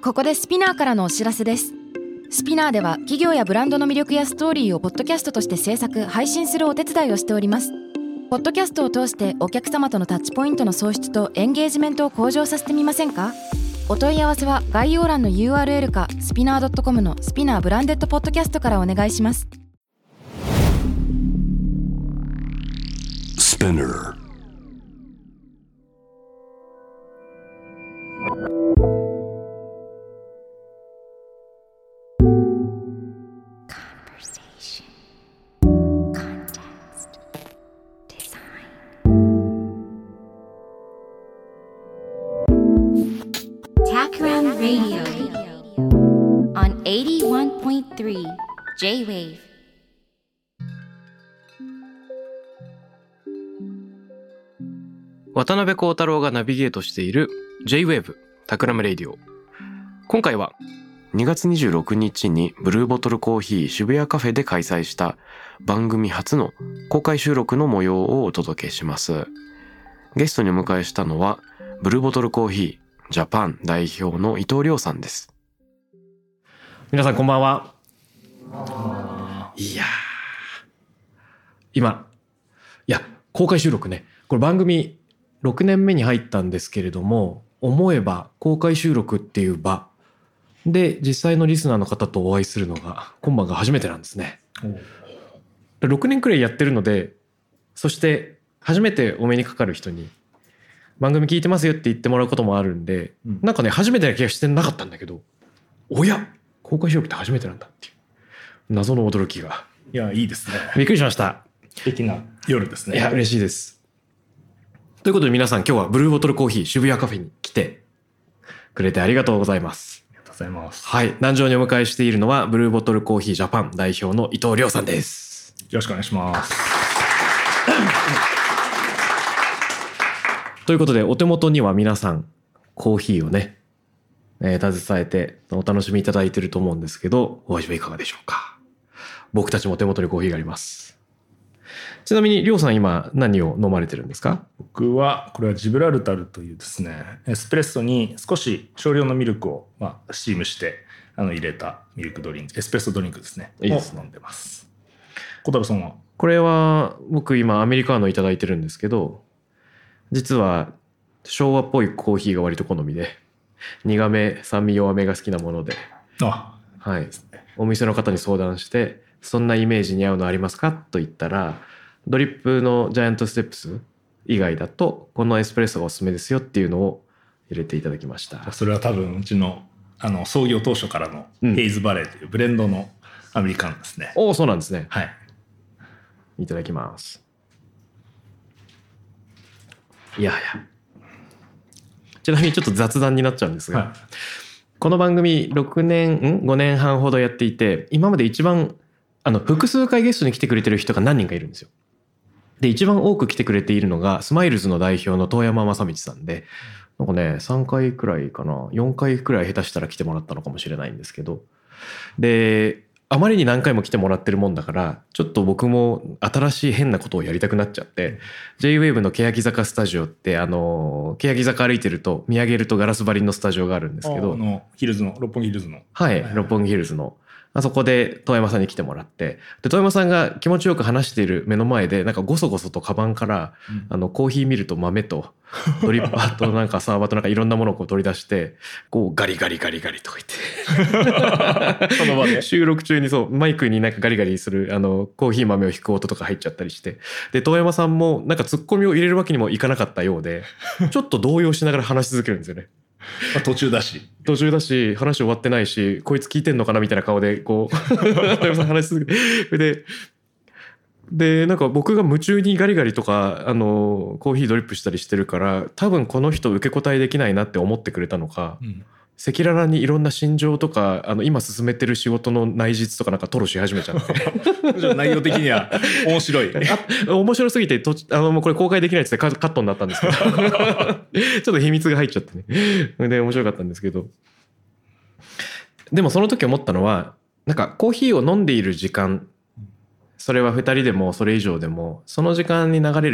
ここでスピナーからのお知らせです。スピナーでは企業やブランドの魅力やストーリーをポッドキャストとして制作・配信するお手伝いをしております。ポッドキャストを通してお客様とのタッチポイントの創出とエンゲージメントを向上させてみませんか？お問い合わせは概要欄の URL かスピナー .com のスピナーブランデッドポッドキャストからお願いします。 Spinner Takran Radio on 81.3 J-Wave。 渡辺幸太郎がナビゲートしている J-Wave タクラムレイディオ。今回は2月26日にブルーボトルコーヒー渋谷カフェで開催した番組初の公開収録の模様をお届けします。ゲストにお迎えしたのはブルーボトルコーヒージャパン代表の伊藤亮さんです。皆さんこんばんは。いや今公開収録ね、これ番組6年目に入ったんですけれども、思えば公開収録っていう場で実際のリスナーの方とお会いするのが今晩が初めてなんですね。6年くらいやってるので、そして初めてお目にかかる人に番組聞いてますよって言ってもらうこともあるんで、なんかね初めてな気がしてなかったんだけど、おや公開収録って初めてなんだっていう謎の驚きが。 いや、いいですね。 びっくりしました。 素敵な夜ですね。 いや嬉しいです。ということで皆さん、今日はブルーボトルコーヒー渋谷カフェに来てくれてありがとうございます。 ありがとうございます。 はい、壇上にお迎えしているのはブルーボトルコーヒージャパン代表の伊藤亮さんです。 よろしくお願いします。 ということでお手元には皆さんコーヒーをね、携えてお楽しみいただいていると思うんですけど、お味はいかがでしょうか。僕たちも手元にコーヒーがあります。ちなみに亮さん今何を飲まれてるんですか？ 僕はこれはジブラルタルというですね、エスプレッソに少し少量のミルクをスチームして入れたミルクドリンク、エスプレッソドリンクですね。 いいですを飲んでます。小太郎さんは？ これは僕今アメリカーノいただいてるんですけど、実は昭和っぽいコーヒーが割と好みで、苦め酸味弱めが好きなもので、はい、お店の方に相談してそんなイメージに合うのありますかと言ったら、ドリップのジャイアントステップス以外だとこのエスプレッソがおすすめですよっていうのを入れていただきました。 それは多分うちの創業当初からのヘイズバレーというブレンドのアメリカンですね。 おお、そうなんですね。 はい。 いただきます。いやちなみにちょっと雑談になっちゃうんですが、はい、この番組5年半ほどやっていて、今まで一番複数回ゲストに来てくれてる人が何人かいるんですよ。で一番多く来てくれているのがスマイルズの代表の遠山正道さんで、なんかね3回くらいかな、4回くらい下手したら来てもらったのかもしれないんですけど、であまりに何回も来てもらってるもんだから、ちょっと僕も新しい変なことをやりたくなっちゃって、J-Wave の欅坂スタジオって欅坂歩いてると見上げるとガラス張りのスタジオがあるんですけど、 ヒルズの六本木ヒルズの、 はい、六本木ヒルズのあそこで遠山さんに来てもらって、で遠山さんが気持ちよく話している目の前でなんかゴソゴソとカバンから、コーヒーミルと豆とドリッパーとなんかサーバーとなんかいろんなものをこう取り出してこうガリガリガリガリとか言ってその場で収録中にそうマイクになんかガリガリするコーヒー豆を引く音とか入っちゃったりして、で遠山さんもなんかツッコミを入れるわけにもいかなかったようでちょっと動揺しながら話し続けるんですよね。 途中だし話終わってないし、こいつ聞いてんのかなみたいな顔でこう遠山さん話し続けて、でなんか僕が夢中にガリガリとかコーヒードリップしたりしてるから、多分この人受け答えできないなって思ってくれたのか、赤裸々にいろんな心情とか今進めてる仕事の内実とかなんか吐露し始めちゃって内容的には面白い面白すぎてもうこれ公開できないってカットになったんですけどちょっと秘密が入っちゃってね、で面白かったんですけど、でもその時思ったのは、なんかコーヒーを飲んでいる時間、それは2人でもそれ以上でもその時間に流れる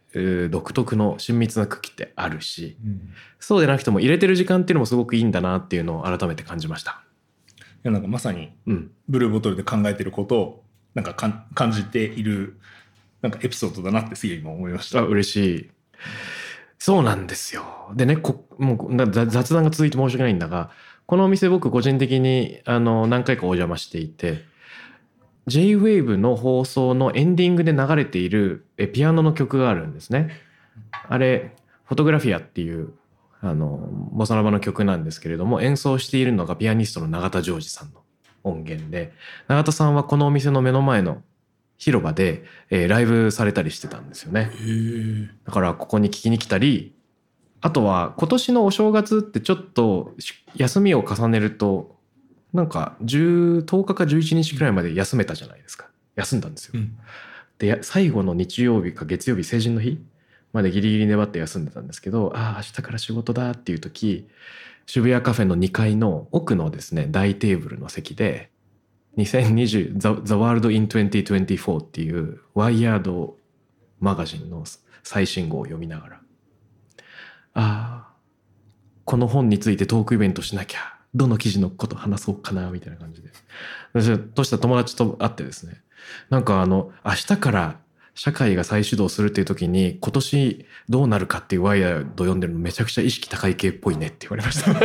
独特の親密な空気ってあるし、そうでなくても入れてる時間っていうのもすごくいいんだなっていうのを改めて感じました。 いやなんかまさにブルーボトルで考えていることをなんか感じているなんかエピソードだなってすげえ今思いました。 嬉しい。そうなんですよ。でね、もう雑談が続いて申し訳ないんだが、このお店僕個人的に何回かお邪魔していて、J-Wave の放送のエンディングで流れているピアノの曲があるんですね。あれフォトグラフィアっていうボサノバの曲なんですけれども、演奏しているのがピアニストの永田ジョージさんの音源で、永田さんはこのお店の目の前の広場で、ライブされたりしてたんですよね。だからここに聞きに来たり、あとは今年のお正月ってちょっと休みを重ねるとなんか10日か11日くらいまで休めたじゃないですか。休んだんですよ、で最後の日曜日か月曜日、成人の日までギリギリ粘って休んでたんですけど、明日から仕事だっていう時、渋谷カフェの2階の奥のですね大テーブルの席で2020 The World in 2024っていうワイヤードマガジンの最新号を読みながら、この本についてトークイベントしなきゃ、どの記事のこと話そうかなみたいな感じで、とした友達と会ってですね、なんか明日から社会が再始動するっていう時に今年どうなるかっていうワイヤード読んでるのめちゃくちゃ意識高い系っぽいねって言われました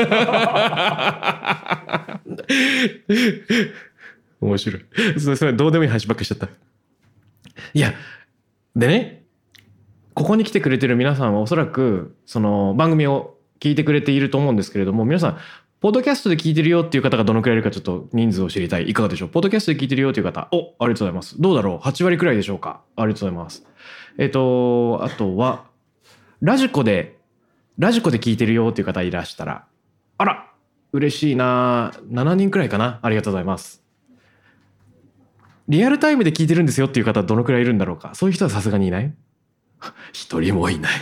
面白い。それどうでもいい話ばっかりしちゃった。いやでね、ここに来てくれてる皆さんはおそらくその番組を聞いてくれていると思うんですけれども、皆さんポッドキャストで聞いてるよっていう方がどのくらいいるかちょっと人数を知りたい。いかがでしょう。ポッドキャストで聞いてるよっていう方、ありがとうございます。どうだろう、8割くらいでしょうか。ありがとうございます。あとはラジコで聞いてるよっていう方いらしたら、あら嬉しいな、7人くらいかな。ありがとうございます。リアルタイムで聞いてるんですよっていう方どのくらいいるんだろうか。そういう人はさすがにいない？一人もいない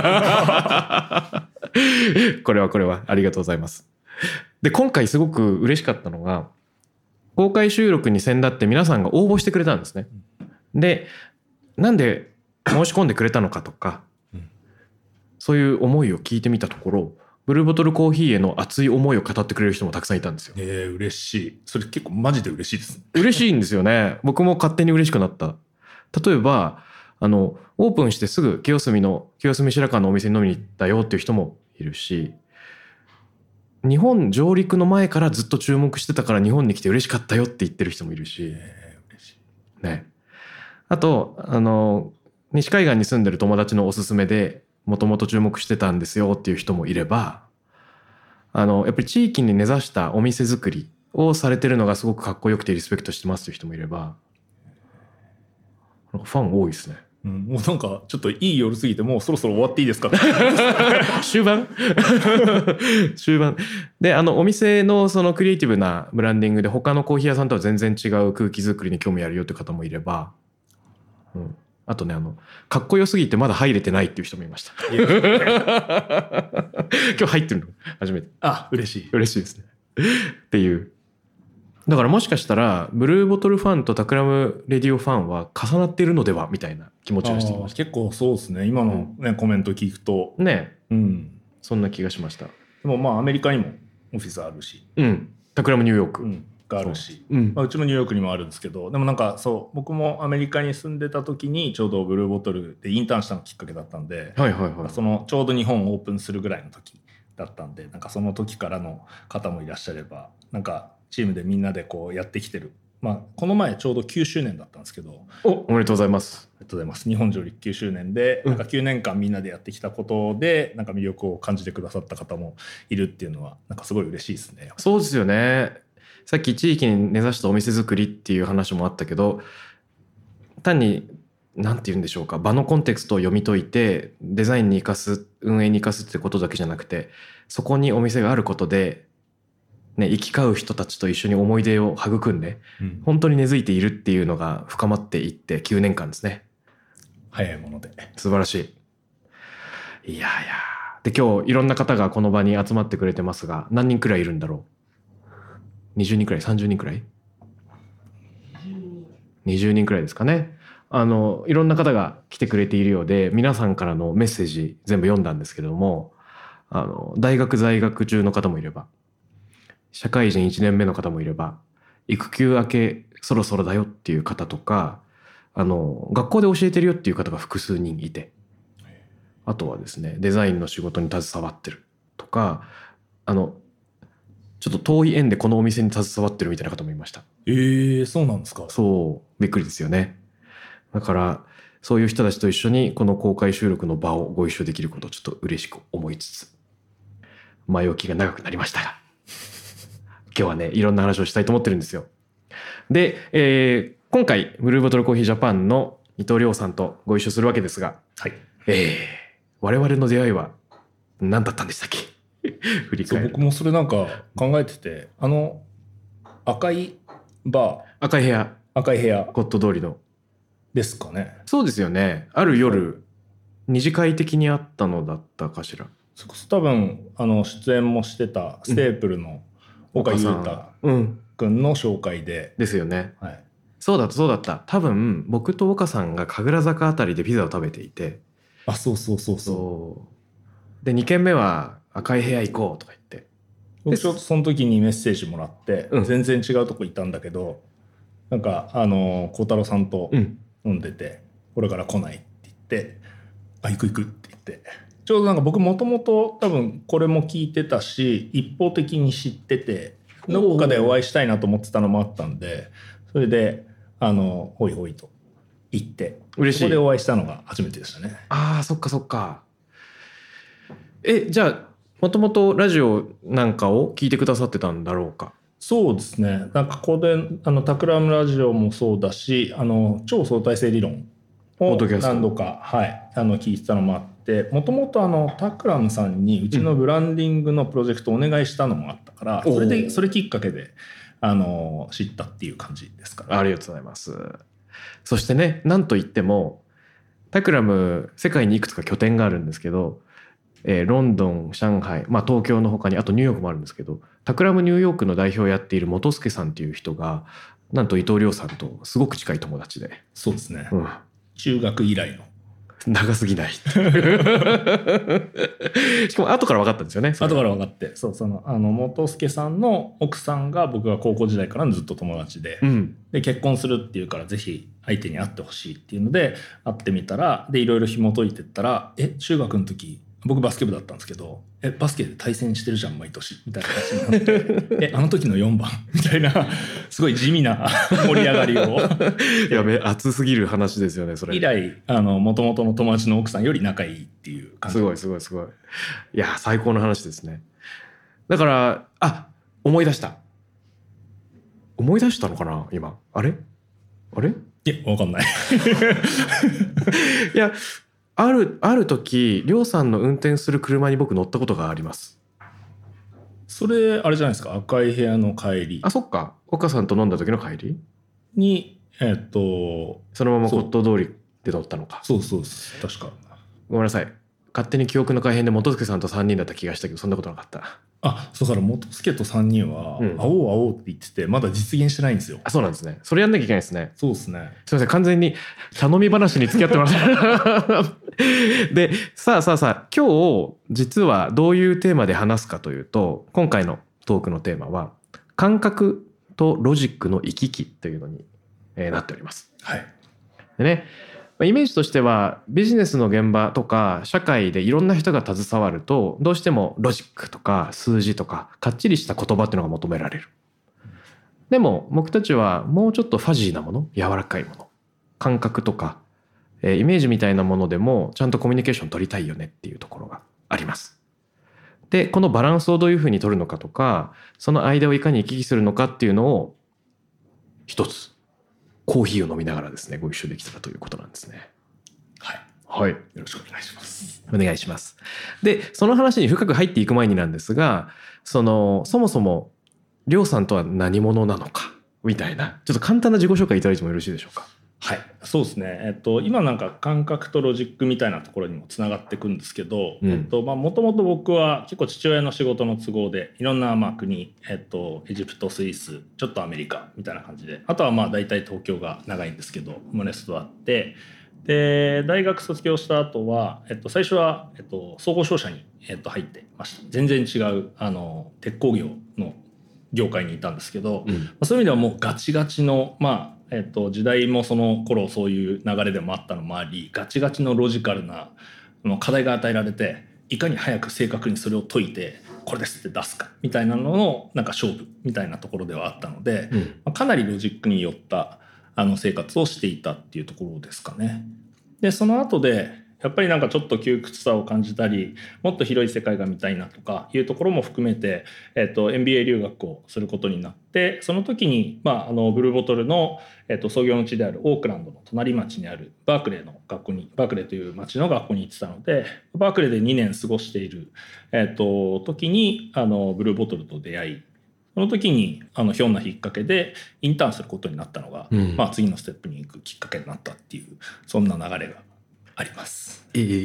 これはありがとうございます。で今回すごく嬉しかったのが、公開収録に先立って皆さんが応募してくれたんですね。でなんで申し込んでくれたのかとか、そういう思いを聞いてみたところ、ブルーボトルコーヒーへの熱い思いを語ってくれる人もたくさんいたんですよ。 嬉しい。それ結構マジで嬉しいですね。 嬉しいんですよね。僕も勝手に嬉しくなった。例えばオープンしてすぐ清澄白河のお店に飲みに行ったよっていう人もいるし、日本上陸の前からずっと注目してたから日本に来て嬉しかったよって言ってる人もいるし、 嬉しいね。あと西海岸に住んでる友達のおすすめでもともと注目してたんですよっていう人もいれば、やっぱり地域に根ざしたお店作りをされてるのがすごくかっこよくてリスペクトしてますという人もいれば、ファン多いですね。 もうなんかちょっといい夜過ぎてもうそろそろ終わっていいですか終盤でお店のそのクリエイティブなブランディングで他のコーヒー屋さんとは全然違う空気作りに興味あるよって方もいれば、あとねかっこよすぎてまだ入れてないっていう人もいました今日入ってるの初めて。 嬉しいですねっていう。だからもしかしたらブルーボトルファンとタクラムレディオファンは重なっているのではみたいな気持ちがしてきました。 結構そうですね、今の、コメント聞くとね、そんな気がしました。 でもアメリカにもオフィスあるし、 タクラムニューヨーク、 があるし、うちもニューヨークにもあるんですけど、でもなんかそう僕もアメリカに住んでた時にちょうどブルーボトルでインターンしたのきっかけだったんで、そのちょうど日本オープンするぐらいの時だったんで、なんかその時からの方もいらっしゃれば、なんかチームでみんなでこうやってきてる、この前ちょうど9周年だったんですけど、 おめでとうございます。 ありがとうございます。日本上陸9周年で、なんか9年間みんなでやってきたことでなんか魅力を感じてくださった方もいるっていうのはなんかすごい嬉しいですね。 そうですよね。さっき地域に根ざしたお店作りっていう話もあったけど、単に何て言うんでしょうか、場のコンテクストを読み解いてデザインに生かす、運営に生かすってことだけじゃなくて、そこにお店があることで行き交う人たちと一緒に思い出を育んで、本当に根付いているっていうのが深まっていって9年間ですね。 早いもので素晴らしい。いやで今日いろんな方がこの場に集まってくれてますが、何人くらいいるんだろう。20人くらい、30人くらい、20人くらいですかね。 いろんな方が来てくれているようで、皆さんからのメッセージ全部読んだんですけれども、大学在学中の方もいれば、社会人1年目の方もいれば、育休明けそろそろだよっていう方とか、学校で教えてるよっていう方が複数人いて、あとはですね、デザインの仕事に携わってるとか、ちょっと遠い縁でこのお店に携わってるみたいな方もいました。 そうなんですか。 そう、びっくりですよね。だからそういう人たちと一緒にこの公開収録の場をご一緒できることをちょっと嬉しく思いつつ、前置きが長くなりましたが、今日はね、いろんな話をしたいと思ってるんですよ。で、今回ブルーボトルコーヒージャパンの伊藤亮さんとご一緒するわけですが、 はい、 我々の出会いは何だったんでしたっけ？振り返る。 僕もそれなんか考えてて、赤いバー、 赤い部屋、ゴッド通りのですかね。 そうですよね。ある夜、二次会的にあったのだったかしら。 多分出演もしてたステープルの岡裕太君の紹介で、 ですよね。 はい、 そうだった。多分僕と岡さんが神楽坂あたりでピザを食べていて、そうで2軒目は赤い部屋行こうとか言って、 僕ちょっとその時にメッセージもらって、全然違うとこ行ったんだけど、なんか孝太郎さんと飲んでて、これから来ないって言って、行くって言って、ちょうどなんか僕もともと多分これも聞いてたし、一方的に知ってて、どこかでお会いしたいなと思ってたのもあったんで、それでほいほいと行って、 嬉しい。 そこでお会いしたのが初めてでしたね。 そっか。じゃあもともとラジオなんかを聞いてくださってたんだろうか？ そうですね。なんかここでタクラムラジオもそうだし、超相対性理論を何度か、聞いてたのもあって、もともとタクラムさんにうちのブランディングのプロジェクトをお願いしたのもあったから、それきっかけで知ったっていう感じですから、ね。 ありがとうございます。そしてね、なんといってもタクラム世界にいくつか拠点があるんですけど、ロンドン、上海、東京の他にあとニューヨークもあるんですけど、タクラムニューヨークの代表をやっている本助さんっていう人がなんと伊藤亮さんとすごく近い友達で。 そうですね、中学以来の。 長すぎないしかも後から分かったんですよね。 後から分かって、本助さんの奥さんが僕が高校時代からずっと友達で、で結婚するっていうからぜひ相手に会ってほしいっていうので会ってみたら、でいろいろ紐解いてったら、中学の時僕バスケ部だったんですけど、バスケで対戦してるじゃん毎年みたいな話になってあの時の4番みたいな、すごい地味な盛り上がりをやべ、熱すぎる話ですよねそれ。 以来元々の友達の奥さんより仲いいっていう感じ。 すごい。いや最高の話ですね。だから思い出したのかな今。あれいや分かんないいやある時亮さんの運転する車に僕乗ったことがあります。 それあれじゃないですか、赤い部屋の帰り。 そっか、岡さんと飲んだ時の帰りにそのまま骨董通りで乗ったのか。 そう確か。 ごめんなさい、勝手に記憶の改変で本助さんと3人だった気がしたけど、そんなことなかった。 そうから本助と3人は会おうって言ってて、まだ実現してないんですよ。 そうなんですね。それやんなきゃいけないですね。 そうですね。 すいません、完全に頼み話に付き合ってますでさあ今日実はどういうテーマで話すかというと、今回のトークのテーマは感覚とロジックの行き来というのになっております。でね、イメージとしてはビジネスの現場とか社会でいろんな人が携わると、どうしてもロジックとか数字とかかっちりした言葉っていうのが求められる。でも僕たちはもうちょっとファジーなもの、柔らかいもの、感覚とかイメージみたいなものでもちゃんとコミュニケーション取りたいよねっていうところがあります。でこのバランスをどういうふうに取るのかとか、その間をいかに行き来するのかっていうのを一つコーヒーを飲みながらですね、ご一緒できたらということなんですね。はい、よろしくお願いします。お願いします。でその話に深く入っていく前になんですが、そもそも亮さんとは何者なのかみたいな、ちょっと簡単な自己紹介いただいてもよろしいでしょうか？ はい、そうですね。今なんか感覚とロジックみたいなところにもつながっていくんですけど、もともと僕は結構父親の仕事の都合でいろんな国、エジプト、スイス、ちょっとアメリカみたいな感じで、あとは大体東京が長いんですけど、生まれ育って、で大学卒業した後は、最初は、総合商社に、入ってました。全然違う鉄鋼業の業界にいたんですけど、そういう意味ではもうガチガチの時代もその頃そういう流れでもあったのもあり、ガチガチのロジカルな課題が与えられて、いかに早く正確にそれを解いてこれですって出すかみたいなののなんか勝負みたいなところではあったので、かなりロジックによった生活をしていたっていうところですかね。でその後でやっぱりなんかちょっと窮屈さを感じたり、もっと広い世界が見たいなとかいうところも含めて、MBA 留学をすることになって、その時に、ブルーボトルの、創業の地であるオークランドの隣町にあるバークレーの学校に、バークレーという町の学校に行ってたので、バークレーで2年過ごしている、時にブルーボトルと出会い、その時にひょんなきっかけでインターンすることになったのが、次のステップに行くきっかけになったっていう、そんな流れがあります。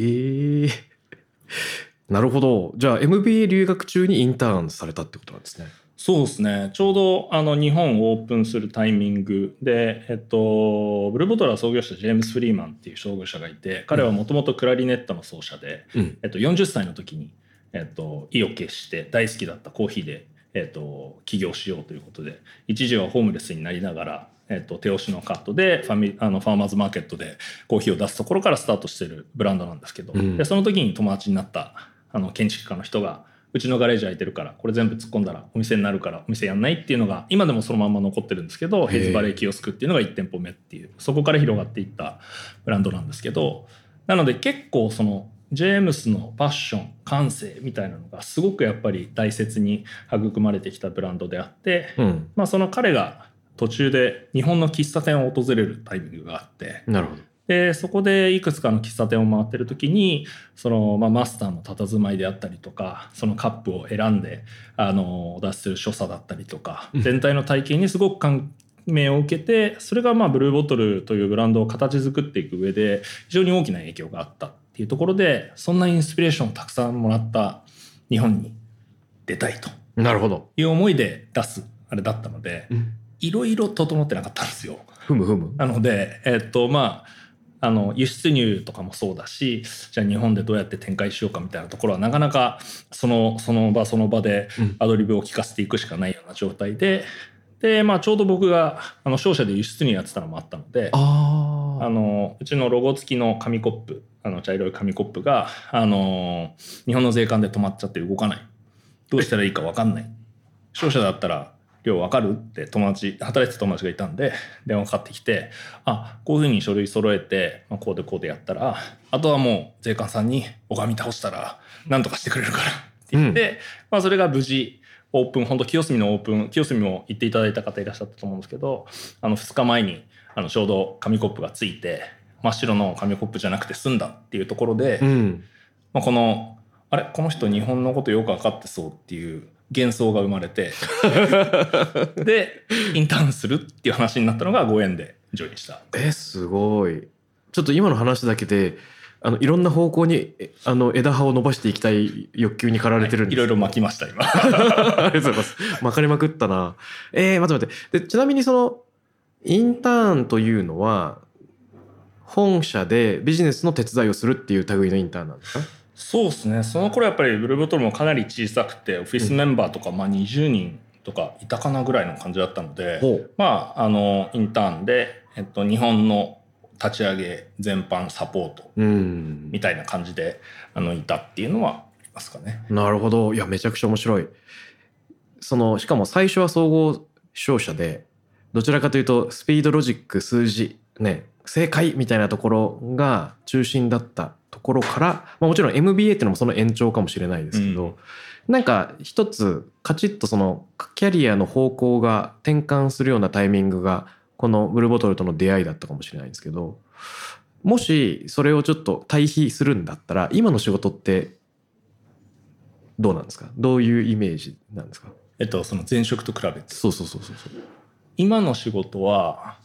なるほど。じゃあ MBA 留学中にインターンされたってことなんですね。 そうですね。ちょうど日本をオープンするタイミングで、ブルーボトルは創業者ジェームス・フリーマンっていう創業者がいて、彼はもともとクラリネットの奏者で、40歳の時に、意を決して大好きだったコーヒーで、起業しようということで、一時はホームレスになりながら、手押しのカットでファーマーズマーケットでコーヒーを出すところからスタートしてるブランドなんですけど、でその時に友達になった建築家の人が、うちのガレージ空いてるからこれ全部突っ込んだらお店になるからお店やんないっていうのが今でもそのまま残ってるんですけど、ヘイズバレーキオスクっていうのが1店舗目っていう、そこから広がっていったブランドなんですけど、なので結構そのジェームスのパッション、感性みたいなのがすごくやっぱり大切に育まれてきたブランドであって、その彼が途中で日本の喫茶店を訪れるタイミングがあって、 なるほど。 でそこでいくつかの喫茶店を回ってる時にその、マスターの佇まいであったりとか、そのカップを選んでお出しする所作だったりとか、全体の体験にすごく感銘を受けて、それがブルーボトルというブランドを形作っていく上で非常に大きな影響があったっていうところで、そんなインスピレーションをたくさんもらった日本に出たいという思いで出すあれだったので、いろいろ整ってなかったんですよ。なので輸出入とかもそうだし、じゃあ日本でどうやって展開しようかみたいなところはなかなかその場でアドリブを聞かせていくしかないような状態で、ちょうど僕が商社で輸出入やってたのもあったので、うちのロゴ付きの紙コップ、茶色い紙コップが日本の税関で止まっちゃって動かない、どうしたらいいか分かんない、商社だったら量分かるって働いてた友達がいたんで電話かかってきて、こういうふうに書類揃えて、こうでやったら、あとはもう税関さんに拝み倒したら何とかしてくれるからって言って、それが無事オープン、本当清澄のオープン、清澄も行っていただいた方いらっしゃったと思うんですけど、2日前にちょうど紙コップがついて真っ白の紙コップじゃなくて済んだっていうところで、この人日本のことよく分かってそうっていう幻想が生まれてでインターンするっていう話になったのがご縁でジョインした。 すごい。ちょっと今の話だけでいろんな方向に枝葉を伸ばしていきたい欲求に駆られてるんです、 いろいろ巻きました今ありがとうございます。巻かれまくったな。待ってで、ちなみにそのインターンというのは本社でビジネスの手伝いをするっていう類のインターンなんですか？ そうですね。その頃やっぱりブルーボトルもかなり小さくて、オフィスメンバーとか20人とかいたかなぐらいの感じだったので、インターンで、日本の立ち上げ全般サポートみたいな感じでいたっていうのはありますかね。 なるほど。いやめちゃくちゃ面白い。しかも最初は総合商社で、どちらかというとスピード、ロジック、数字ね、正解みたいなところが中心だったところから、もちろん MBA っていうのもその延長かもしれないですけど、なんか一つカチッとそのキャリアの方向が転換するようなタイミングがこのブルーボトルとの出会いだったかもしれないんですけど、もしそれをちょっと対比するんだったら今の仕事ってどうなんですか？どういうイメージなんですか？ その前職と比べて。 そう。 今の仕事は基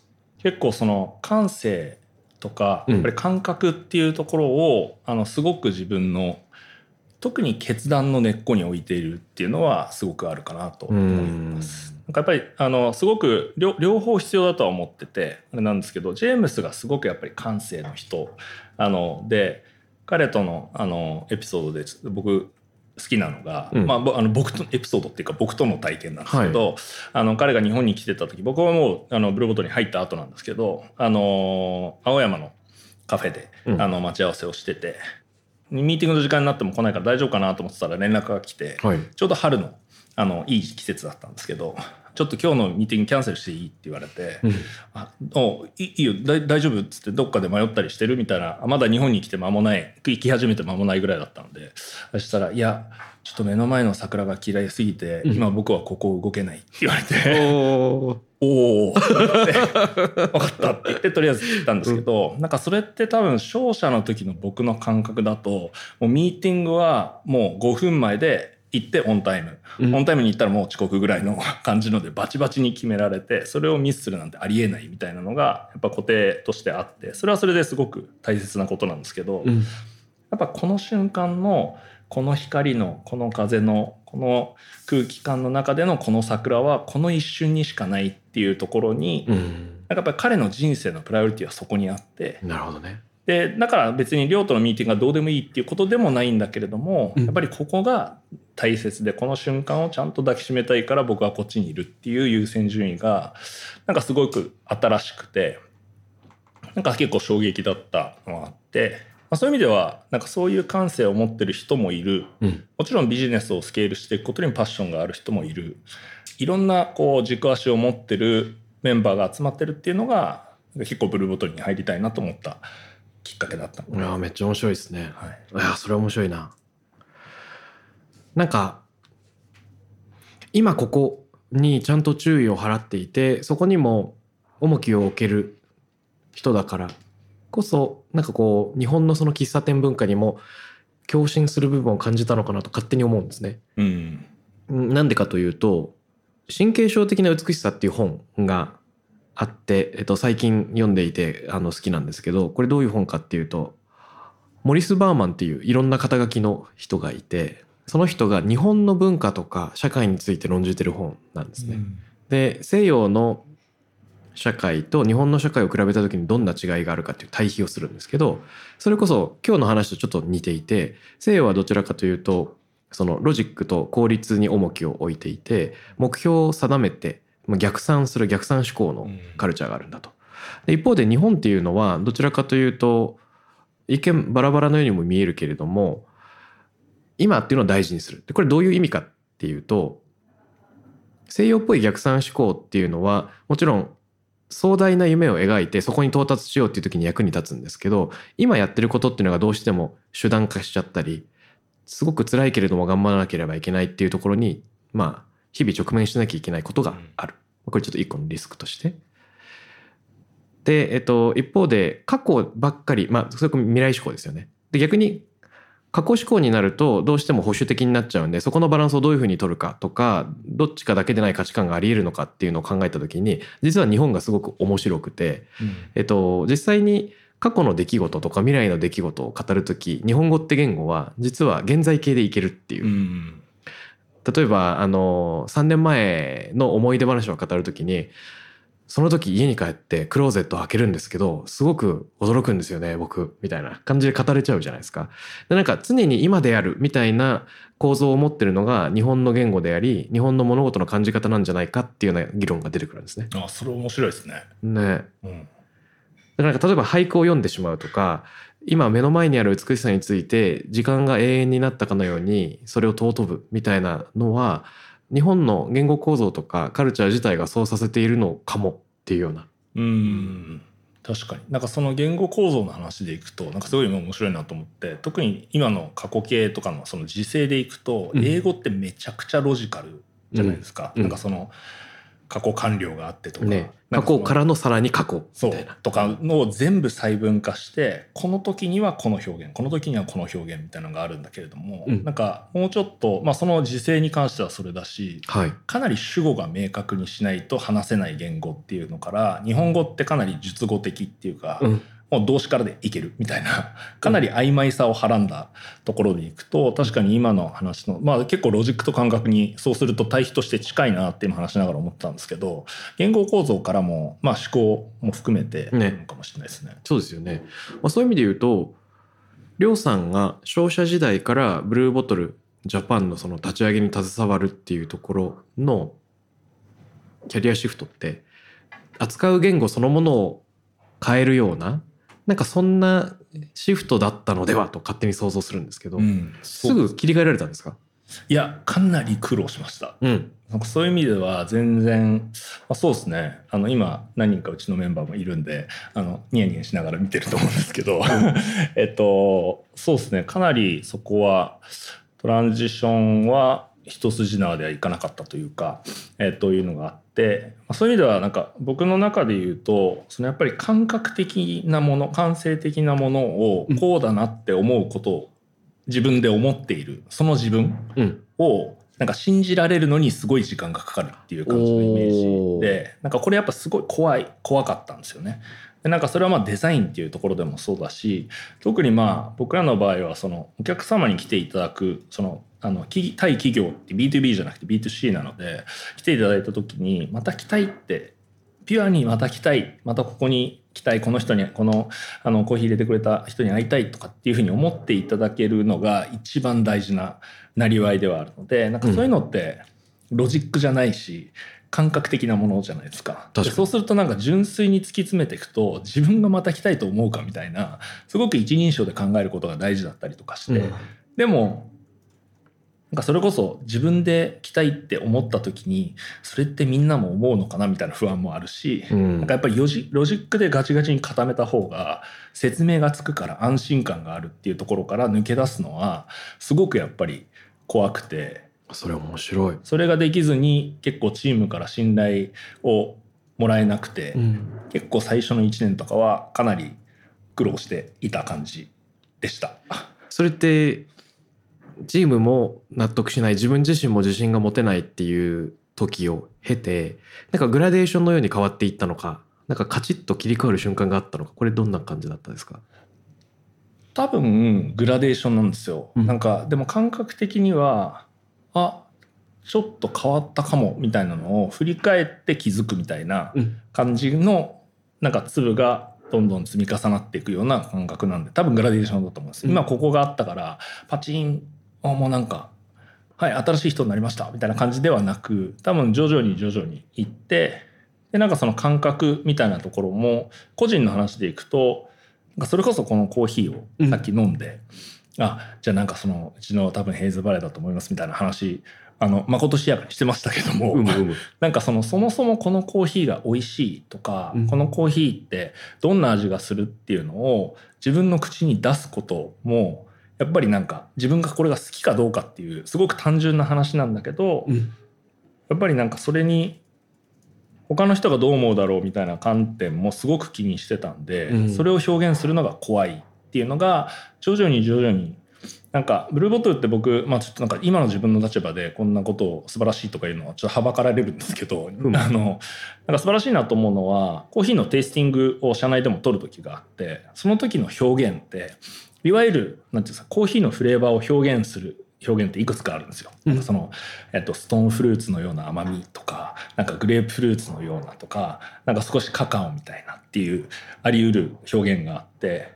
結構その感性とかやっぱり感覚っていうところをすごく自分の特に決断の根っこに置いているっていうのはすごくあるかなと思います。なんかやっぱりすごく両方必要だとは思っててあれなんですけど、ジェームスがすごくやっぱり感性の人で、彼とのエピソードで僕好きなのが、僕とエピソードっていうか僕との体験なんですけど、彼が日本に来てた時、僕はもうブルーボトルに入った後なんですけど、青山のカフェで待ち合わせをしてて、ミーティングの時間になっても来ないから大丈夫かなと思ってたら連絡が来て、ちょうど春のいい季節だったんですけど、ちょっと今日のミーティングキャンセルしていいって言われて、いいよ大丈夫っつって、どっかで迷ったりしてるみたいな、まだ日本に来て間もない、行き始めて間もないぐらいだったので、そしたらいやちょっと目の前の桜が嫌いすぎて、今僕はここ動けないって言われてお分かったって言ってとりあえず言ったんですけど、なんかそれって多分勝者の時の僕の感覚だと、もうミーティングはもう5分前で行ってオンタイムに行ったらもう遅刻ぐらいの感じのでバチバチに決められて、それをミスするなんてありえないみたいなのがやっぱ固定としてあって、それはそれですごく大切なことなんですけど、やっぱこの瞬間のこの光のこの風のこの空気感の中でのこの桜はこの一瞬にしかないっていうところに、なんかやっぱり彼の人生のプライオリティはそこにあって、 なるほどね。 でだから別に亮とのミーティングがどうでもいいっていうことでもないんだけれども、やっぱりここが大切で、この瞬間をちゃんと抱きしめたいから僕はこっちにいるっていう優先順位がなんかすごく新しくて、なんか結構衝撃だったのがあって、そういう意味ではなんかそういう感性を持ってる人もいる、もちろんビジネスをスケールしていくことにパッションがある人もいる、いろんなこう軸足を持ってるメンバーが集まってるっていうのが結構ブルーボトルに入りたいなと思ったきっかけだった。 いやめっちゃ面白いですね、いやそれ面白いな。なんか今ここにちゃんと注意を払っていて、そこにも重きを置ける人だからこそ、なんかこう日本のその喫茶店文化にも共振する部分を感じたのかなと勝手に思うんですね。なんでかというと、神経症的な美しさっていう本があって、最近読んでいて好きなんですけど、これどういう本かっていうと、モリス・バーマンっていういろんな肩書きの人がいて、その人が日本の文化とか社会について論じてる本なんですね。で、西洋の社会と日本の社会を比べた時にどんな違いがあるかっていう対比をするんですけど、それこそ今日の話とちょっと似ていて、西洋はどちらかというとそのロジックと効率に重きを置いていて、目標を定めて逆算思考のカルチャーがあるんだと。で一方で日本っていうのはどちらかというと一見バラバラのようにも見えるけれども、今っていうのを大事にする。でこれどういう意味かっていうと、西洋っぽい逆算思考っていうのはもちろん壮大な夢を描いてそこに到達しようっていう時に役に立つんですけど、今やってることっていうのがどうしても手段化しちゃったり、すごく辛いけれども頑張らなければいけないっていうところに日々直面しなきゃいけないことがある。これちょっと一個のリスクとして。で、一方で過去ばっかり、それこそ未来志向ですよね。で逆に過去志向になるとどうしても保守的になっちゃうんで、そこのバランスをどういうふうに取るかとか、どっちかだけでない価値観があり得るのかっていうのを考えた時に、実は日本がすごく面白くて、実際に過去の出来事とか未来の出来事を語る時、日本語って言語は実は現在形でいけるっていう。例えば3年前の思い出話を語る時に、その時家に帰ってクローゼットを開けるんですけど、すごく驚くんですよね僕、みたいな感じで語れちゃうじゃないですか。でなんか常に今であるみたいな構造を持ってるのが日本の言語であり、日本の物事の感じ方なんじゃないかっていうような議論が出てくるんですね。 それ面白いですね。 だからなんか例えば俳句を読んでしまうとか、今目の前にある美しさについて時間が永遠になったかのようにそれを尊ぶみたいなのは、日本の言語構造とかカルチャー自体がそうさせているのかもっていうような。 確かになんかその言語構造の話でいくとなんかすごい面白いなと思って、特に今の過去形とかのその時勢でいくと、英語ってめちゃくちゃロジカルじゃないですか。なんかその過去完了があってとか、 ね、過去からのさらに過去みたいなとかのを全部細分化して、この時にはこの表現、この時にはこの表現みたいなのがあるんだけれども、なんかもうちょっと、その時制に関してはそれだし、かなり主語が明確にしないと話せない言語っていうのから、日本語ってかなり述語的っていうか、もう動詞からでいけるみたいな、かなり曖昧さをはらんだところでいくと、確かに今の話の、結構ロジックと感覚にそうすると対比として近いなって今話しながら思ったんですけど、言語構造からも思考も含めてなのかもしれないですね。 そうですよね。そういう意味で言うと、りょうさんが商社時代からブルーボトルジャパンのその立ち上げに携わるっていうところのキャリアシフトって、扱う言語そのものを変えるような、なんかそんなシフトだったのではと勝手に想像するんですけど、すぐ切り替えられたんですか？ いや、かなり苦労しました。なんかそういう意味では全然、そうですね。今何人かうちのメンバーもいるんで、ニヤニヤしながら見てると思うんですけど、そうですね。かなりそこはトランジションは一筋縄ではいかなかったというか、というのがあって、そういう意味ではなんか僕の中で言うと、そのやっぱり感覚的なもの、感性的なものをこうだなって思うことを自分で思っている、その自分をなんか信じられるのにすごい時間がかかるっていう感じのイメージで、なんかこれやっぱすごい怖かったんですよね。でなんかそれはデザインっていうところでもそうだし、特に僕らの場合はそのお客様に来ていただくその対企業って B2B じゃなくて B2C なので、来ていただいた時にまた来たいって、ピュアにまた来たい、またここに来たい、この人にこのコーヒー入れてくれた人に会いたいとかっていうふうに思っていただけるのが一番大事ななりわいではあるので、なんかそういうのってロジックじゃないし、感覚的なものじゃないですか。でそうするとなんか純粋に突き詰めていくと、自分がまた来たいと思うかみたいな、すごく一人称で考えることが大事だったりとかして、でもなんかそれこそ自分で来たいって思った時に、それってみんなも思うのかなみたいな不安もあるし、なんかやっぱりロジックでガチガチに固めた方が説明がつくから安心感があるっていうところから抜け出すのはすごくやっぱり怖くて、 それ面白い。 それができずに結構チームから信頼をもらえなくて、結構最初の1年とかはかなり苦労していた感じでした。 それってチームも納得しない、自分自身も自信が持てないっていう時を経て、なんかグラデーションのように変わっていったのか、なんかカチッと切り替わる瞬間があったのか、これどんな感じだったですか？ 多分グラデーションなんですよ。なんかでも感覚的にはちょっと変わったかもみたいなのを振り返って気づくみたいな感じのなんか粒がどんどん積み重なっていくような感覚なんで、多分グラデーションだと思います。今ここがあったからパチン、もうなんかはい新しい人になりましたみたいな感じではなく、多分徐々にいって、でなんかその感覚みたいなところも個人の話でいくと、それこそこのコーヒーをさっき飲んで、じゃあなんかそのうちの多分ヘイズバレーだと思いますみたいな話まことしやかにしてましたけども、なんかそもそもこのコーヒーが美味しいとか、このコーヒーってどんな味がするっていうのを自分の口に出すこともやっぱりなんか自分がこれが好きかどうかっていうすごく単純な話なんだけど、やっぱりなんかそれに他の人がどう思うだろうみたいな観点もすごく気にしてたんで、それを表現するのが怖いっていうのが徐々になんかブルーボトルって僕、ちょっとなんか今の自分の立場でこんなことを素晴らしいとかいうのはちょっとはばかられるんですけど、なんか素晴らしいなと思うのは、コーヒーのテイスティングを社内でも取る時があって、その時の表現っていわゆるなんていうんですか、コーヒーのフレーバーを表現する表現っていくつかあるんですよ。なんかそのストーンフルーツのような甘みとか、なんかグレープフルーツのようなとか、なんか少しカカオみたいなっていうあり得る表現があって、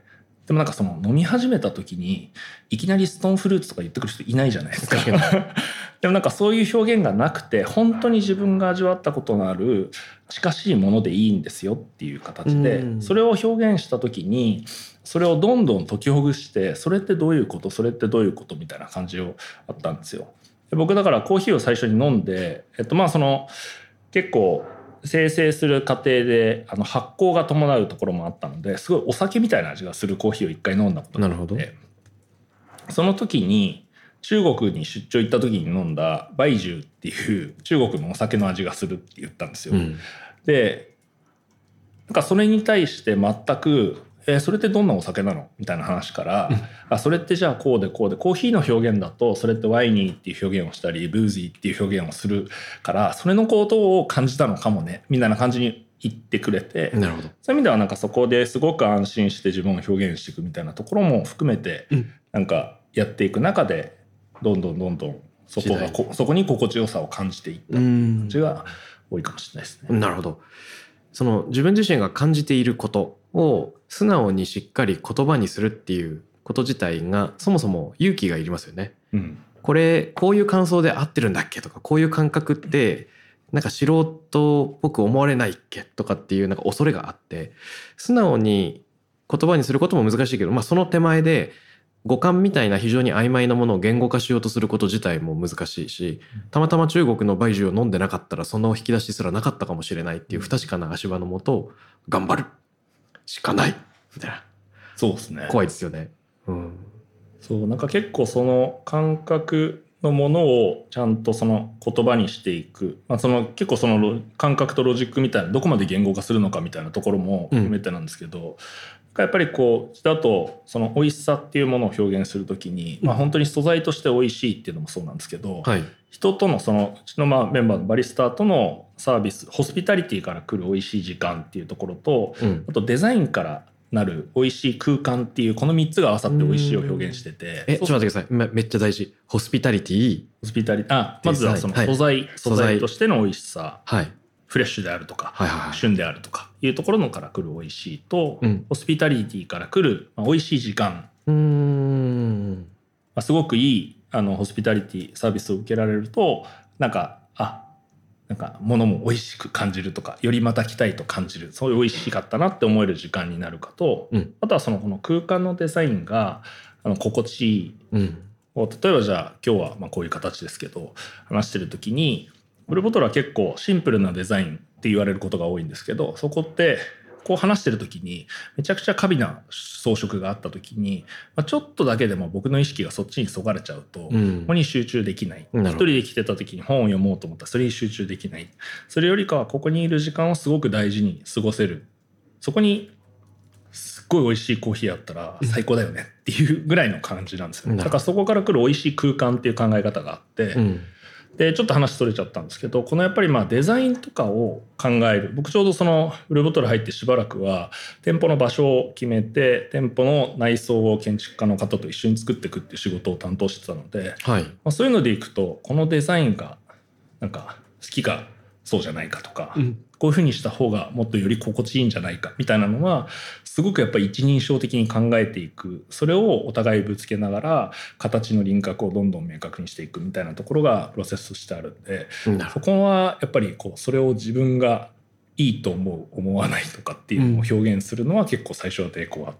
でもなんかその飲み始めた時にいきなりストーンフルーツとか言ってくる人いないじゃないですか。でもなんかそういう表現がなくて、本当に自分が味わったことのある近しいものでいいんですよっていう形で、それを表現した時にそれをどんどん解きほぐして、それってどういうこと、それってどういうことみたいな感じをあったんですよ。で僕だからコーヒーを最初に飲んで、その結構生成する過程で発酵が伴うところもあったので、すごいお酒みたいな味がするコーヒーを一回飲んだことがあって、その時に中国に出張行った時に飲んだバイジューっていう中国のお酒の味がするって言ったんですよ。でなんかそれに対して全くそれってどんなお酒なのみたいな話から、それってじゃあこうでこうで、コーヒーの表現だとそれってワイニーっていう表現をしたりブージーっていう表現をするから、それのことを感じたのかもねみたいな感じに言ってくれて、 なるほど。 そういう意味ではなんかそこですごく安心して自分を表現していくみたいなところも含めて、なんかやっていく中でどんどんそこに心地よさを感じていった感じが多いかもしれないですね。 なるほど。その自分自身が感じていることを素直にしっかり言葉にするっていうこと自体がそもそも勇気がいりますよね。こういう感想で合ってるんだっけとか、こういう感覚ってなんか素人っぽく思われないっけとかっていうなんか恐れがあって、素直に言葉にすることも難しいけど、その手前で五感みたいな非常に曖昧なものを言語化しようとすること自体も難しいし、たまたま中国のバイジュを飲んでなかったらその引き出しすらなかったかもしれないっていう不確かな足場のもと頑張るしかないみたいな。 そうですね。 怖いですよね。 そうなんか結構その感覚のものをちゃんとその言葉にしていく、その結構その感覚とロジックみたいなどこまで言語化するのかみたいなところも含めてなんですけど、やっぱりこうだとその美味しさっていうものを表現するときに、本当に素材として美味しいっていうのもそうなんですけど、人とのうちのメンバーのバリスタとのサービス、ホスピタリティから来る美味しい時間っていうところと、あとデザインからなる美味しい空間っていうこの3つが合わさって美味しいを表現してて、 ちょっと待ってください。めっちゃ大事。ホスピタリティ、 まずはその素材としての美味しさ、フレッシュであるとか、旬であるとかいうところのから来る美味しいと、ホスピタリティから来る美味しい時間、すごくいいホスピタリティサービスを受けられるとなんか物も美味しく感じるとか、よりまた来たいと感じる、そういう美味しかったなって思える時間になるかと、あとはこの空間のデザインが心地いい、例えばじゃあ今日はこういう形ですけど話してる時に、ブルーボトルは結構シンプルなデザインって言われることが多いんですけど、そこってこう話してる時にめちゃくちゃ過敏な装飾があった時に、ちょっとだけでも僕の意識がそっちにそがれちゃうと、ここに集中できない。一人で来てた時に本を読もうと思ったらそれに集中できない。それよりかはここにいる時間をすごく大事に過ごせる。そこにすっごい美味しいコーヒーあったら最高だよねっていうぐらいの感じなんですよね。だからそこから来る美味しい空間っていう考え方があって、でちょっと話それちゃったんですけど、このやっぱりデザインとかを考える、僕ちょうどそのブルーボトル入ってしばらくは店舗の場所を決めて店舗の内装を建築家の方と一緒に作っていくっていう仕事を担当してたので、そういうのでいくとこのデザインがなんか好きかそうじゃないかとか、こういうふうにした方がもっとより心地いいんじゃないかみたいなのはすごくやっぱり一人称的に考えていく、それをお互いぶつけながら形の輪郭をどんどん明確にしていくみたいなところがプロセスとしてあるんで、そこはやっぱりそれを自分がいいと思わないとかっていうのを表現するのは結構最初は抵抗あった。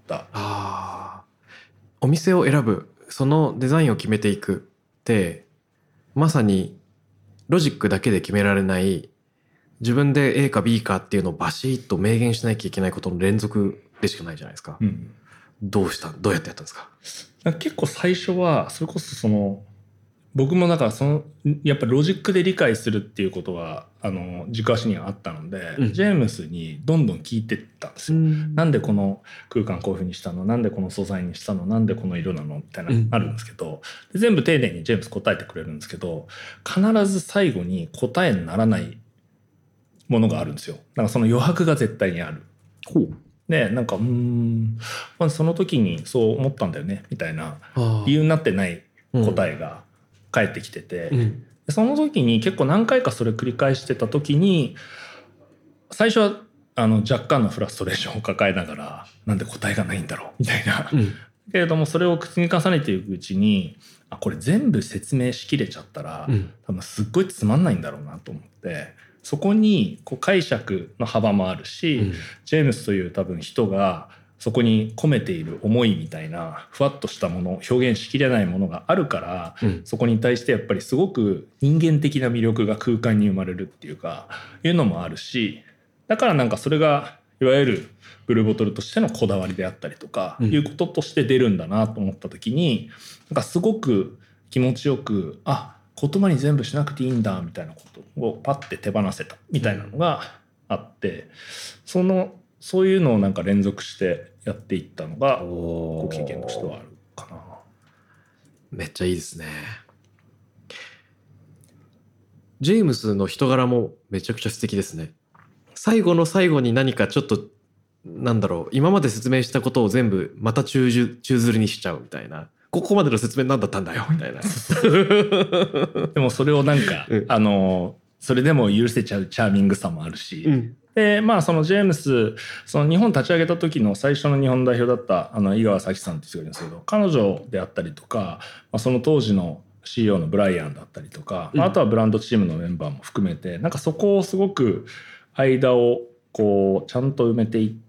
お店を選ぶ、そのデザインを決めていくってまさにロジックだけで決められない、自分で A か B かっていうのをバシッと明言しなきゃいけないことの連続でしかないじゃないですか。どうやってやったんですか？ 結構最初はそれこそ僕もだからやっぱロジックで理解するっていうことは軸足にはあったので、ジェームスにどんどん聞いてったんですよ。なんでこの空間こういう風にしたの、なんでこの素材にしたの、なんでこの色なのみたいなあるんですけど、で全部丁寧にジェームス答えてくれるんですけど、必ず最後に答えにならないものがあるんですよ。なんかその余白が絶対にある。でなんかその時にそう思ったんだよねみたいな理由になってない答えが返ってきてて、その時に結構何回かそれ繰り返してた時に、最初は若干のフラストレーションを抱えながらなんで答えがないんだろうみたいな、けれどもそれを積み重ねていくうちにこれ全部説明しきれちゃったら、多分すっごいつまんないんだろうなと思って、そこに解釈の幅もあるし、ジェームスという多分人がそこに込めている思いみたいなふわっとしたもの、表現しきれないものがあるから、そこに対してやっぱりすごく人間的な魅力が空間に生まれるっていうかいうのもあるし、だからなんかそれがいわゆるブルーボトルとしてのこだわりであったりとかいうこととして出るんだなと思った時に、なんかすごく気持ちよく言葉に全部しなくていいんだみたいなことをパッて手放せたみたいなのがあって、そういうのをなんか連続してやっていったのが経験としてはあるかな。 めっちゃいいですね。ジェームスの人柄もめちゃくちゃ素敵ですね。最後の最後に何かちょっと今まで説明したことを全部また宙づりにしちゃうみたいな、ここまでの説明何だったんだよみたいなでもそれをなんか、それでも許せちゃうチャーミングさもあるし、でそのジェームスその日本立ち上げた時の最初の日本代表だった井川咲さんって人がいるんですけど、彼女であったりとか、その当時の CEO のブライアンだったりとか、あとはブランドチームのメンバーも含めて、なんかそこをすごく間をこうちゃんと埋めていって、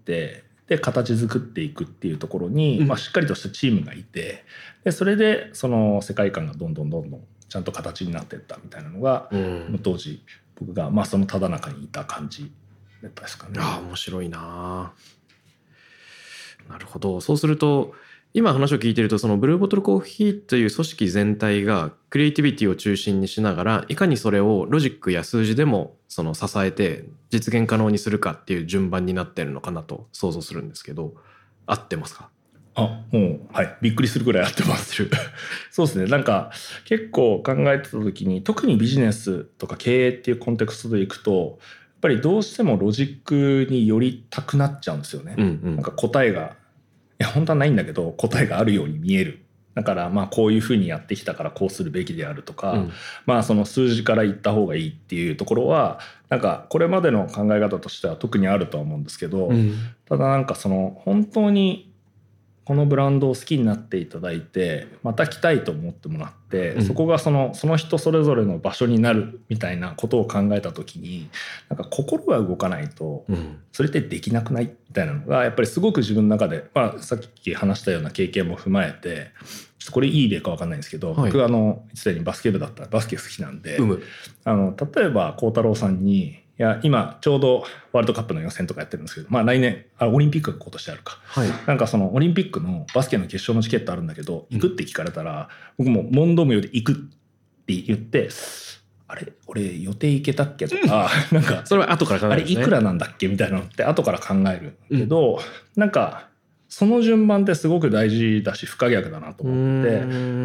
で形作っていくっていうところに、しっかりとしたチームがいて、でそれでその世界観がどんどんちゃんと形になっていったみたいなのが、当時僕がそのただ中にいた感じだったですかね。 面白いな。なるほど。そうすると今話を聞いてると、そのブルーボトルコーヒーという組織全体がクリエイティビティを中心にしながら、いかにそれをロジックや数字でも支えて実現可能にするかっていう順番になってるのかなと想像するんですけど、合ってますか？ もうびっくりするぐらい合ってますそうですね。なんか結構考えてた時に、特にビジネスとか経営っていうコンテクストでいくと、やっぱりどうしてもロジックに寄りたくなっちゃうんですよね。なんか答えが本当はないんだけど答えがあるように見える。だからこういうふうにやってきたからこうするべきであるとか、その数字から言った方がいいっていうところはなんかこれまでの考え方としては特にあるとは思うんですけど、ただなんかその本当にこのブランドを好きになっていただいてまた来たいと思ってもらって、そこがその人それぞれの場所になるみたいなことを考えた時に、なんか心が動かないとそれってできなくないみたいなのがやっぱりすごく自分の中で、さっき話したような経験も踏まえて、ちょっとこれいい例か分かんないんですけど、僕言ってたようにバスケ部だったらバスケ好きなんで、例えば孝太郎さんに今ちょうどワールドカップの予選とかやってるんですけど、来年オリンピックが今年あるか、なんかそのオリンピックのバスケの決勝のチケットあるんだけど、行くって聞かれたら僕も問答無用で行くって言って、あれ俺予定行けたっけとか、なんかそれは後から考えるんですね。 あれいくらなんだっけみたいなのって後から考えるけど、なんかその順番ってすごく大事だし不可逆だなと思って、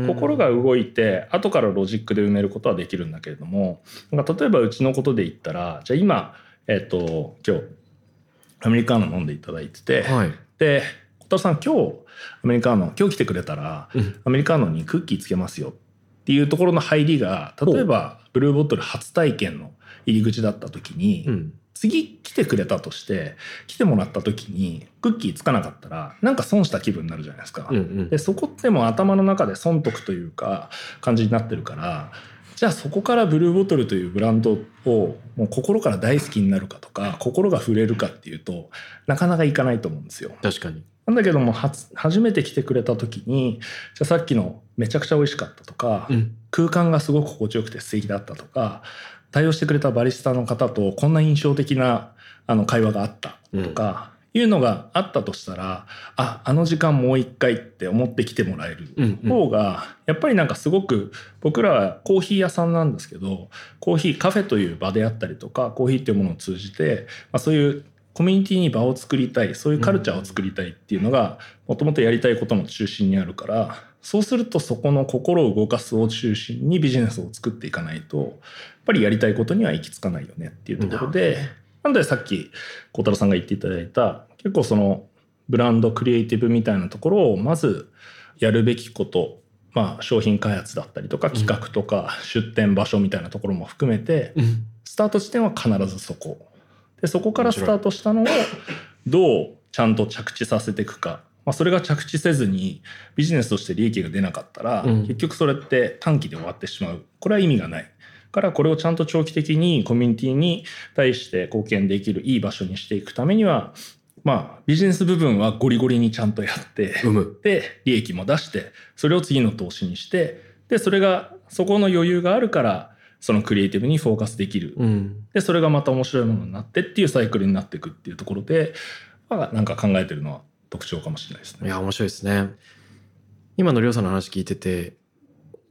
心が動いて後からロジックで埋めることはできるんだけれども、なんか例えばうちのことで言ったら、じゃあ今今日アメリカーノ飲んでいただいてて、で小太郎さん今日アメリカーノ今日来てくれたら、アメリカーノにクッキーつけますよっていうところの入りが、例えばブルーボトル初体験の入り口だった時に、次来てくれたとして来てもらった時にクッキーつかなかったらなんか損した気分になるじゃないですか。でそこってもう頭の中で損得というか感じになってるから、じゃあそこからブルーボトルというブランドをもう心から大好きになるかとか心が触れるかっていうとなかなかいかないと思うんですよ。 確かに。 なんだけども初めて来てくれた時に、じゃあさっきのめちゃくちゃ美味しかったとか、空間がすごく心地よくて素敵だったとか、対応してくれたバリスタの方とこんな印象的な会話があったとかいうのがあったとしたら、あの時間もう一回って思って来てもらえる方が、やっぱりなんかすごく、僕らはコーヒー屋さんなんですけど、コーヒーカフェという場であったりとかコーヒーっていうものを通じて、そういうコミュニティに場を作りたい、そういうカルチャーを作りたいっていうのがもともとやりたいことの中心にあるから、そうするとそこの心を動かすを中心にビジネスを作っていかないとやっぱりやりたいことには行き着かないよねっていうところで、なのでさっき孝太郎さんが言っていただいた結構そのブランドクリエイティブみたいなところをまずやるべきこと、商品開発だったりとか企画とか出店場所みたいなところも含めて、スタート地点は必ずそこで、そこからスタートしたのをどうちゃんと着地させていくか。それが着地せずにビジネスとして利益が出なかったら、結局それって短期で終わってしまう。これは意味がないから、これをちゃんと長期的にコミュニティに対して貢献できるいい場所にしていくためには、ビジネス部分はゴリゴリにちゃんとやって、で利益も出してそれを次の投資にして、でそれがそこの余裕があるからそのクリエイティブにフォーカスできる、でそれがまた面白いものになってっていうサイクルになっていくっていうところで、なんか考えてるのは特徴かもしれないですね。 いや面白いですね。今のりょうさんの話聞いてて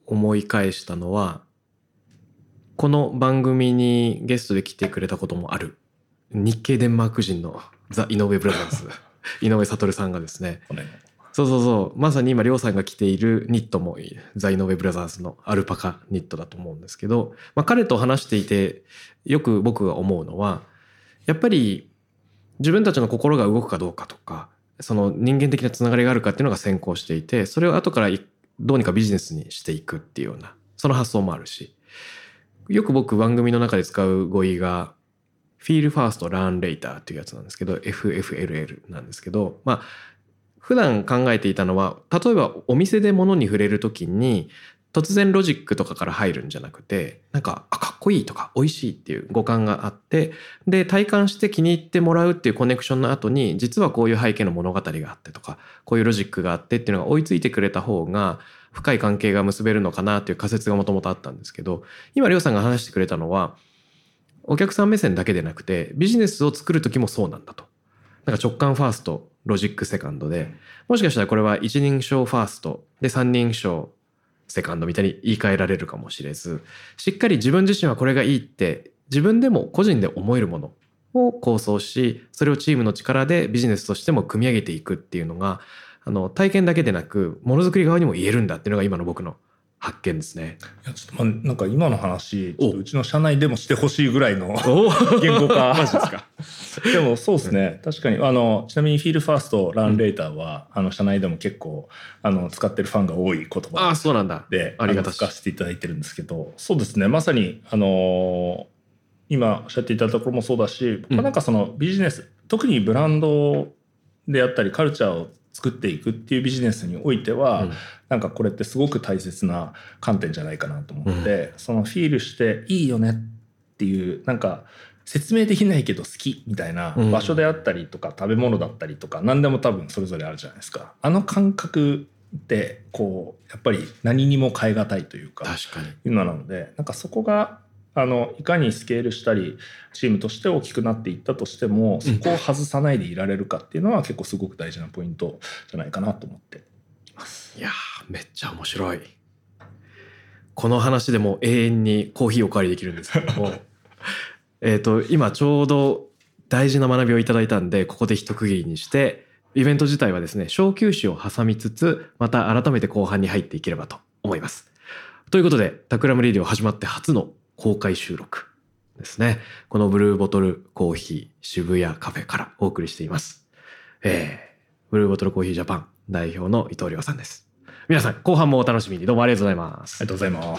思い返したのは、この番組にゲストで来てくれたこともある日系デンマーク人のザ・井上ブラザーズ井上悟さんがですね、そうまさに今りょうさんが着ているニットもザ・井上ブラザーズのアルパカニットだと思うんですけど、彼と話していてよく僕が思うのは、やっぱり自分たちの心が動くかどうかとか、その人間的なつながりがあるかっていうのが先行していて、それを後からどうにかビジネスにしていくっていうような、その発想もあるし、よく僕番組の中で使う語彙がFeel First Learn Later っていうやつなんですけど、 FFLL なんですけど、普段考えていたのは、例えばお店で物に触れるときに突然ロジックとかから入るんじゃなくて、なんかかっこいいとか美味しいっていう五感があって、で体感して気に入ってもらうっていうコネクションの後に、実はこういう背景の物語があってとか、こういうロジックがあってっていうのが追いついてくれた方が深い関係が結べるのかなっていう仮説がもともとあったんですけど、今りょうさんが話してくれたのは、お客さん目線だけでなくてビジネスを作る時もそうなんだと。なんか直感ファースト、ロジックセカンドで、もしかしたらこれは一人称ファーストで三人称セカンドみたいに言い換えられるかもしれず、しっかり自分自身はこれがいいって自分でも個人で思えるものを構想し、それをチームの力でビジネスとしても組み上げていくっていうのが、体験だけでなくものづくり側にも言えるんだっていうのが今の僕の発見ですね。 いやちょっとなんか今の話うちの社内でもしてほしいぐらいの言語化マジですか。でもそうですね、確かにちなみにフィールファーストランレーターは、社内でも結構使ってるファンが多い言葉そうなんだでありがたし使わせていただいてるんですけど、そうですね、まさに今おっしゃっていただいたところもそうだし、僕はなんかそのビジネス、特にブランドであったりカルチャーを作っていくっていうビジネスにおいては、なんかこれってすごく大切な観点じゃないかなと思って、そのフィールしていいよねっていう、なんか説明できないけど好きみたいな場所であったりとか、食べ物だったりとか何でも多分それぞれあるじゃないですか。あの感覚ってこうやっぱり何にも変え難いというか、 確かに今なので、なんかそこがいかにスケールしたりチームとして大きくなっていったとしても、そこを外さないでいられるかっていうのは結構すごく大事なポイントじゃないかなと思っています。 いやめっちゃ面白い。この話でも永遠にコーヒーおかわりできるんですけども今ちょうど大事な学びをいただいたんで、ここで一区切りにして、イベント自体はですね、小休止を挟みつつ、また改めて後半に入っていければと思います。ということで、タクラムレディオ始まって初の公開収録ですね。このブルーボトルコーヒー渋谷カフェからお送りしています。ブルーボトルコーヒージャパン代表の伊藤亮さんです。皆さん後半もお楽しみに。どうもありがとうございます。 ありがとうございます。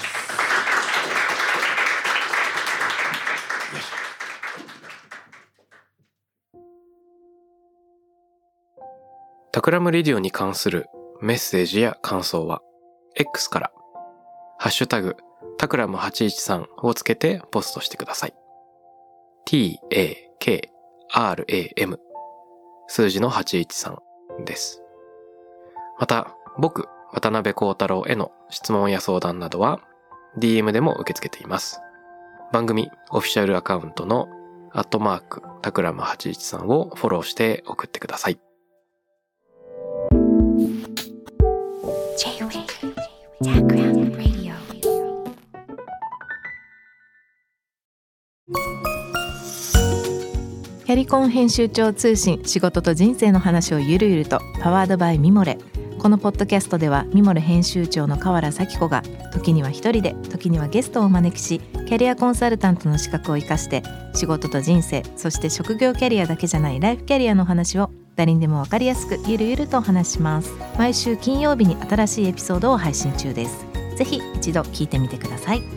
タクラムレディオに関するメッセージや感想は X からハッシュタグタクラム813をつけてポストしてください。TAKRAM 数字の813です。また僕渡辺幸太郎への質問や相談などは DM でも受け付けています。番組オフィシャルアカウントの@タクラム813をフォローして送ってください。 キャリコン編集長通信、仕事と人生の話をゆるゆると、パワードバイミモレ。このポッドキャストではミモレ編集長の河原咲子が時には一人で、時にはゲストをお招きし、キャリアコンサルタントの資格を生かして仕事と人生、そして職業キャリアだけじゃないライフキャリアの話を誰にでも分かりやすくゆるゆるとお話します。毎週金曜日に新しいエピソードを配信中です。ぜひ一度聞いてみてください。